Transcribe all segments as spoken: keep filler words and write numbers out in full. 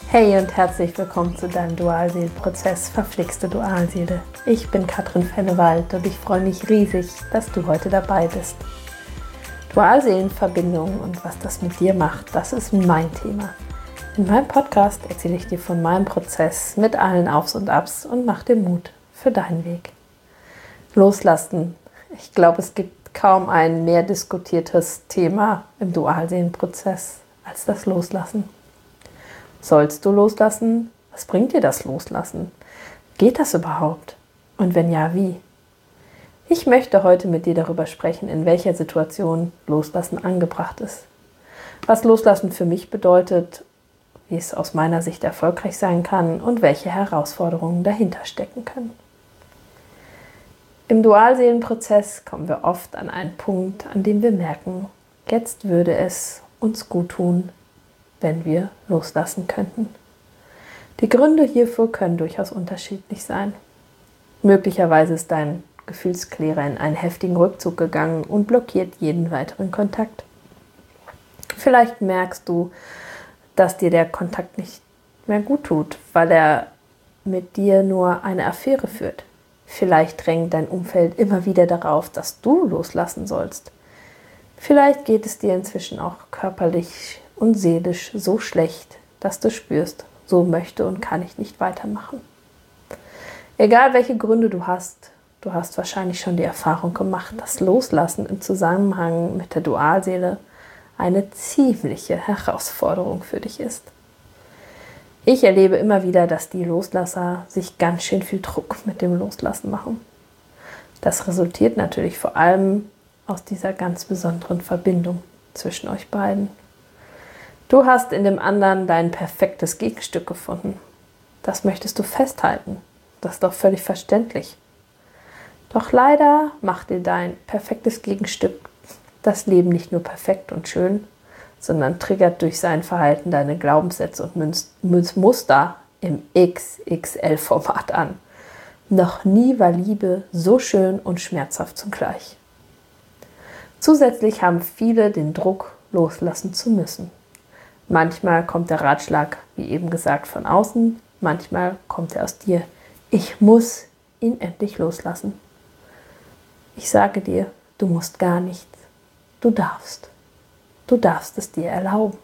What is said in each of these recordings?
Hey und herzlich willkommen zu deinem Dualseelenprozess Verflixte Dualseele. Ich bin Katrin Fennewald und ich freue mich riesig, dass du heute dabei bist. Dualseelenverbindung und was das mit dir macht, das ist mein Thema. In meinem Podcast erzähle ich dir von meinem Prozess mit allen Aufs und Abs und mach dir Mut für deinen Weg. Loslassen. Ich glaube, es gibt kaum ein mehr diskutiertes Thema im Dualseelenprozess als das Loslassen. Sollst du loslassen? Was bringt dir das Loslassen? Geht das überhaupt? Und wenn ja, wie? Ich möchte heute mit dir darüber sprechen, in welcher Situation Loslassen angebracht ist. Was Loslassen für mich bedeutet, wie es aus meiner Sicht erfolgreich sein kann und welche Herausforderungen dahinter stecken können. Im Dualseelenprozess kommen wir oft an einen Punkt, an dem wir merken, jetzt würde es uns gut tun, wenn wir loslassen könnten. Die Gründe hierfür können durchaus unterschiedlich sein. Möglicherweise ist dein Gefühlsklärer in einen heftigen Rückzug gegangen und blockiert jeden weiteren Kontakt. Vielleicht merkst du, dass dir der Kontakt nicht mehr gut tut, weil er mit dir nur eine Affäre führt. Vielleicht drängt dein Umfeld immer wieder darauf, dass du loslassen sollst. Vielleicht geht es dir inzwischen auch körperlich und seelisch so schlecht, dass du spürst, so möchte und kann ich nicht weitermachen. Egal welche Gründe du hast, du hast wahrscheinlich schon die Erfahrung gemacht, dass Loslassen im Zusammenhang mit der Dualseele eine ziemliche Herausforderung für dich ist. Ich erlebe immer wieder, dass die Loslasser sich ganz schön viel Druck mit dem Loslassen machen. Das resultiert natürlich vor allem aus dieser ganz besonderen Verbindung zwischen euch beiden. Du hast in dem anderen dein perfektes Gegenstück gefunden. Das möchtest du festhalten. Das ist doch völlig verständlich. Doch leider macht dir dein perfektes Gegenstück das Leben nicht nur perfekt und schön, sondern triggert durch sein Verhalten deine Glaubenssätze und Muster im X X L-Format an. Noch nie war Liebe so schön und schmerzhaft zugleich. Zusätzlich haben viele den Druck, loslassen zu müssen. Manchmal kommt der Ratschlag, wie eben gesagt, von außen, manchmal kommt er aus dir. Ich muss ihn endlich loslassen. Ich sage dir, du musst gar nichts. Du darfst. Du darfst es dir erlauben.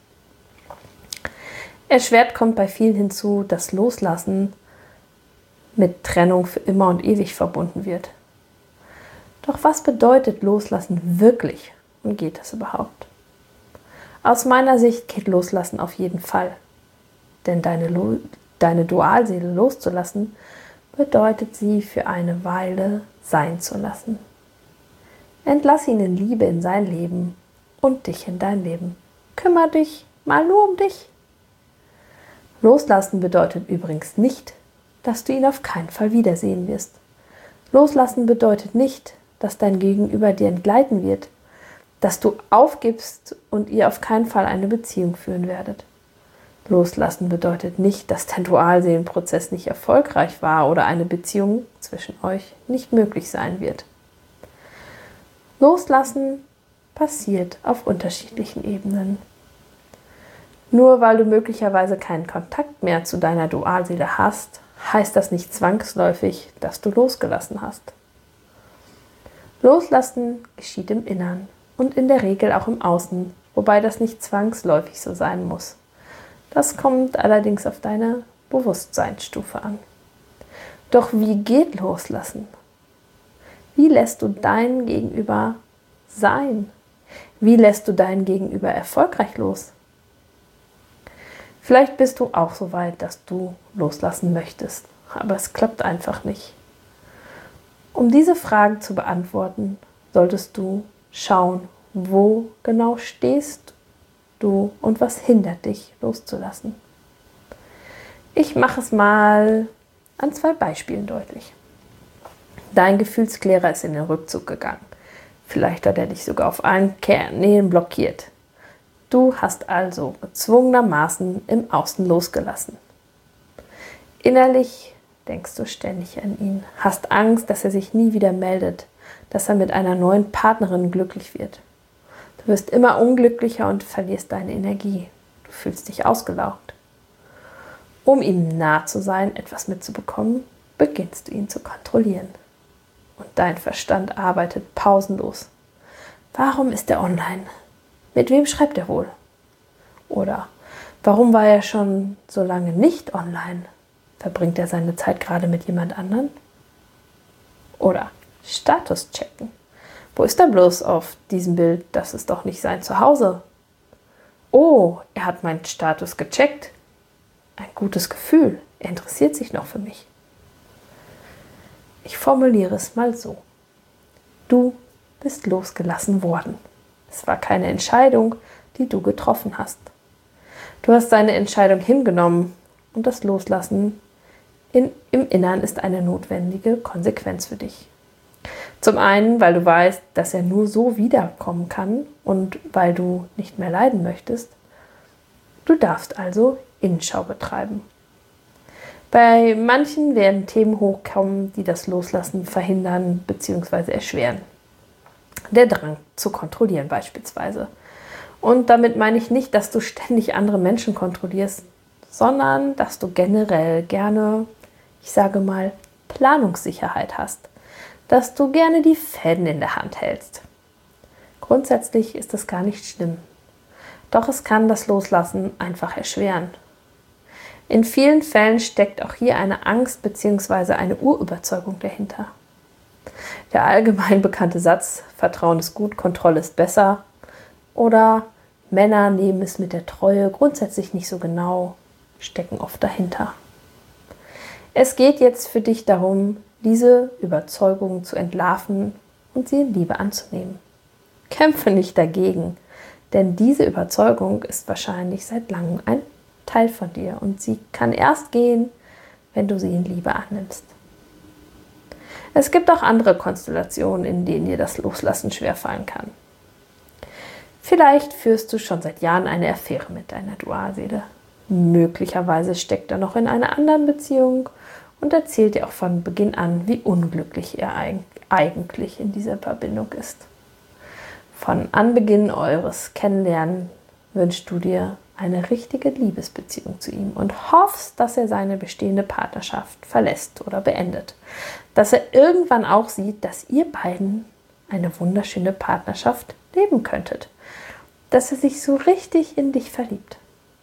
Erschwert kommt bei vielen hinzu, dass Loslassen mit Trennung für immer und ewig verbunden wird. Doch was bedeutet Loslassen wirklich und geht es überhaupt? Aus meiner Sicht geht Loslassen auf jeden Fall. Denn deine, Lo- deine Dualseele loszulassen, bedeutet sie für eine Weile sein zu lassen. Entlass ihn in Liebe in sein Leben und dich in dein Leben. Kümmer dich mal nur um dich. Loslassen bedeutet übrigens nicht, dass du ihn auf keinen Fall wiedersehen wirst. Loslassen bedeutet nicht, dass dein Gegenüber dir entgleiten wird, dass du aufgibst und ihr auf keinen Fall eine Beziehung führen werdet. Loslassen bedeutet nicht, dass der Dualseelenprozess nicht erfolgreich war oder eine Beziehung zwischen euch nicht möglich sein wird. Loslassen passiert auf unterschiedlichen Ebenen. Nur weil du möglicherweise keinen Kontakt mehr zu deiner Dualseele hast, heißt das nicht zwangsläufig, dass du losgelassen hast. Loslassen geschieht im Innern und in der Regel auch im Außen, wobei das nicht zwangsläufig so sein muss. Das kommt allerdings auf deine Bewusstseinsstufe an. Doch wie geht Loslassen? Wie lässt du dein Gegenüber sein? Wie lässt du dein Gegenüber erfolgreich los? Vielleicht bist du auch so weit, dass du loslassen möchtest, aber es klappt einfach nicht. Um diese Fragen zu beantworten, solltest du schauen, wo genau stehst du und was hindert dich, loszulassen. Ich mache es mal an zwei Beispielen deutlich. Dein Gefühlsklärer ist in den Rückzug gegangen. Vielleicht hat er dich sogar auf allen Kanälen blockiert. Du hast also gezwungenermaßen im Außen losgelassen. Innerlich denkst du ständig an ihn, hast Angst, dass er sich nie wieder meldet, dass er mit einer neuen Partnerin glücklich wird. Du wirst immer unglücklicher und verlierst deine Energie. Du fühlst dich ausgelaugt. Um ihm nah zu sein, etwas mitzubekommen, beginnst du ihn zu kontrollieren. Und dein Verstand arbeitet pausenlos. Warum ist er online? Mit wem schreibt er wohl? Oder warum war er schon so lange nicht online? Verbringt er seine Zeit gerade mit jemand anderen? Oder Status checken. Wo ist er bloß auf diesem Bild? Das ist doch nicht sein Zuhause. Oh, er hat meinen Status gecheckt. Ein gutes Gefühl. Er interessiert sich noch für mich. Ich formuliere es mal so. Du bist losgelassen worden. Es war keine Entscheidung, die du getroffen hast. Du hast deine Entscheidung hingenommen und das Loslassen in, im Innern ist eine notwendige Konsequenz für dich. Zum einen, weil du weißt, dass er nur so wiederkommen kann und weil du nicht mehr leiden möchtest. Du darfst also Innenschau betreiben. Bei manchen werden Themen hochkommen, die das Loslassen verhindern bzw. erschweren. Der Drang zu kontrollieren beispielsweise. Und damit meine ich nicht, dass du ständig andere Menschen kontrollierst, sondern dass du generell gerne, ich sage mal, Planungssicherheit hast. Dass du gerne die Fäden in der Hand hältst. Grundsätzlich ist das gar nicht schlimm. Doch es kann das Loslassen einfach erschweren. In vielen Fällen steckt auch hier eine Angst bzw. eine Urüberzeugung dahinter. Der allgemein bekannte Satz, Vertrauen ist gut, Kontrolle ist besser oder Männer nehmen es mit der Treue grundsätzlich nicht so genau, stecken oft dahinter. Es geht jetzt für dich darum, diese Überzeugungen zu entlarven und sie in Liebe anzunehmen. Kämpfe nicht dagegen, denn diese Überzeugung ist wahrscheinlich seit langem ein Teil von dir und sie kann erst gehen, wenn du sie in Liebe annimmst. Es gibt auch andere Konstellationen, in denen dir das Loslassen schwerfallen kann. Vielleicht führst du schon seit Jahren eine Affäre mit deiner Dualseele. Möglicherweise steckt er noch in einer anderen Beziehung und erzählt dir auch von Beginn an, wie unglücklich er eigentlich in dieser Verbindung ist. Von Anbeginn eures Kennenlernen wünschst du dir eine richtige Liebesbeziehung zu ihm und hoffst, dass er seine bestehende Partnerschaft verlässt oder beendet. Dass er irgendwann auch sieht, dass ihr beiden eine wunderschöne Partnerschaft leben könntet. Dass er sich so richtig in dich verliebt.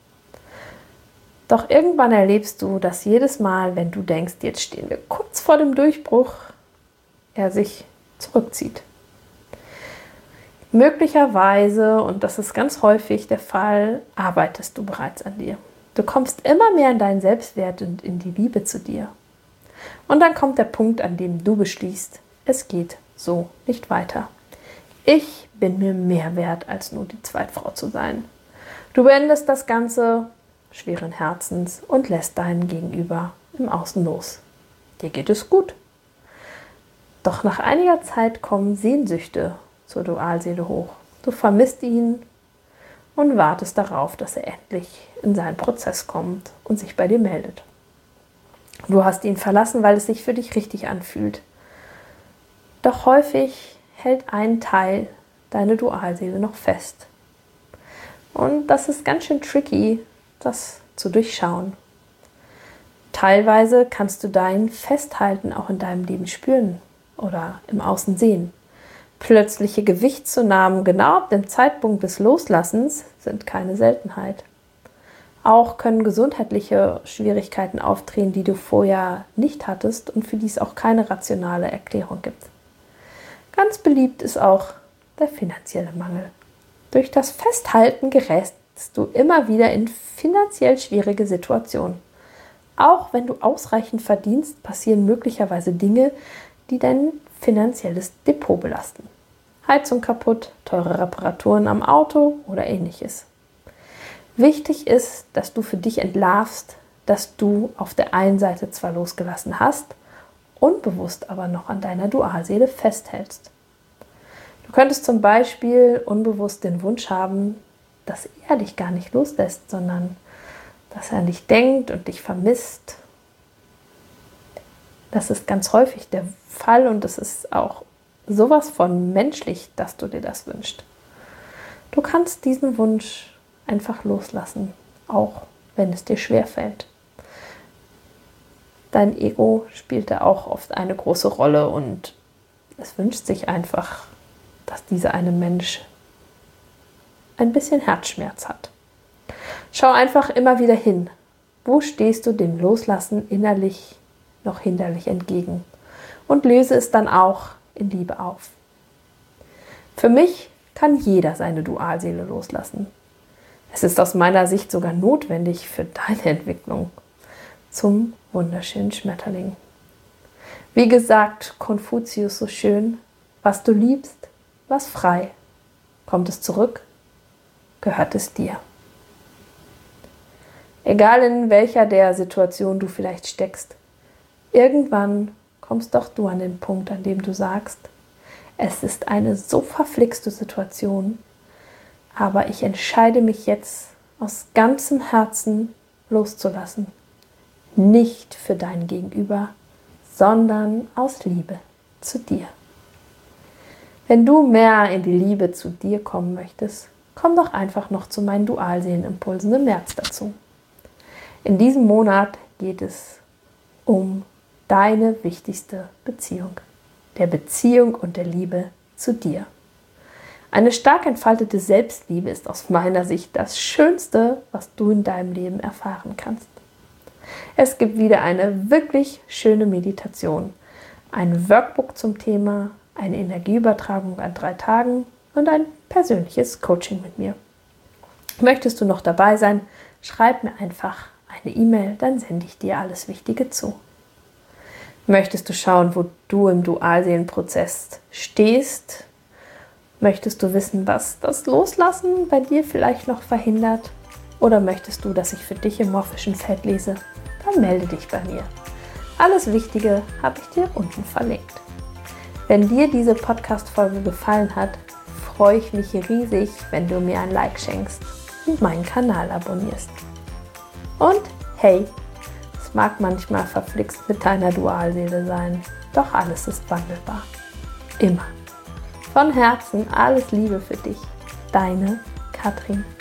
Doch irgendwann erlebst du, dass jedes Mal, wenn du denkst, jetzt stehen wir kurz vor dem Durchbruch, er sich zurückzieht. Möglicherweise, und das ist ganz häufig der Fall, arbeitest du bereits an dir. Du kommst immer mehr in deinen Selbstwert und in die Liebe zu dir. Und dann kommt der Punkt, an dem du beschließt, es geht so nicht weiter. Ich bin mir mehr wert, als nur die Zweitfrau zu sein. Du beendest das Ganze schweren Herzens und lässt deinen Gegenüber im Außen los. Dir geht es gut. Doch nach einiger Zeit kommen Sehnsüchte zur Dualseele hoch. Du vermisst ihn und wartest darauf, dass er endlich in seinen Prozess kommt und sich bei dir meldet. Du hast ihn verlassen, weil es sich für dich richtig anfühlt. Doch häufig hält ein Teil deine Dualseele noch fest. Und das ist ganz schön tricky, das zu durchschauen. Teilweise kannst du dein Festhalten auch in deinem Leben spüren oder im Außen sehen. Plötzliche Gewichtszunahmen genau ab dem Zeitpunkt des Loslassens sind keine Seltenheit. Auch können gesundheitliche Schwierigkeiten auftreten, die du vorher nicht hattest und für die es auch keine rationale Erklärung gibt. Ganz beliebt ist auch der finanzielle Mangel. Durch das Festhalten gerätst du immer wieder in finanziell schwierige Situationen. Auch wenn du ausreichend verdienst, passieren möglicherweise Dinge, die dein finanzielles Depot belasten. Heizung kaputt, teure Reparaturen am Auto oder ähnliches. Wichtig ist, dass du für dich entlarvst, dass du auf der einen Seite zwar losgelassen hast, unbewusst aber noch an deiner Dualseele festhältst. Du könntest zum Beispiel unbewusst den Wunsch haben, dass er dich gar nicht loslässt, sondern dass er an dich denkt und dich vermisst. Das ist ganz häufig der Fall und es ist auch sowas von menschlich, dass du dir das wünschst. Du kannst diesen Wunsch einfach loslassen, auch wenn es dir schwerfällt. Dein Ego spielt da auch oft eine große Rolle und es wünscht sich einfach, dass dieser eine Mensch ein bisschen Herzschmerz hat. Schau einfach immer wieder hin. Wo stehst du dem Loslassen innerlich noch hinderlich entgegen? Und löse es dann auch in Liebe auf. Für mich kann jeder seine Dualseele loslassen. Es ist aus meiner Sicht sogar notwendig für deine Entwicklung zum wunderschönen Schmetterling. Wie gesagt, Konfuzius so schön, was du liebst, lass frei. Kommt es zurück, gehört es dir. Egal in welcher der Situation du vielleicht steckst, irgendwann kommst doch du an den Punkt, an dem du sagst, es ist eine so verflixte Situation, aber ich entscheide mich jetzt aus ganzem Herzen loszulassen. Nicht für dein Gegenüber, sondern aus Liebe zu dir. Wenn du mehr in die Liebe zu dir kommen möchtest, komm doch einfach noch zu meinen Dualseelenimpulsen im März dazu. In diesem Monat geht es um deine wichtigste Beziehung, der Beziehung und der Liebe zu dir. Eine stark entfaltete Selbstliebe ist aus meiner Sicht das Schönste, was du in deinem Leben erfahren kannst. Es gibt wieder eine wirklich schöne Meditation, ein Workbook zum Thema, eine Energieübertragung an drei Tagen und ein persönliches Coaching mit mir. Möchtest du noch dabei sein, schreib mir einfach eine E-Mail, dann sende ich dir alles Wichtige zu. Möchtest du schauen, wo du im Dualseelenprozess stehst? Möchtest du wissen, was das Loslassen bei dir vielleicht noch verhindert? Oder möchtest du, dass ich für dich im morphischen Feld lese? Dann melde dich bei mir. Alles Wichtige habe ich dir unten verlinkt. Wenn dir diese Podcast-Folge gefallen hat, freue ich mich riesig, wenn du mir ein Like schenkst und meinen Kanal abonnierst. Und hey, es mag manchmal verflixt mit deiner Dualseele sein, doch alles ist wandelbar. Immer. Von Herzen alles Liebe für dich. Deine Katrin.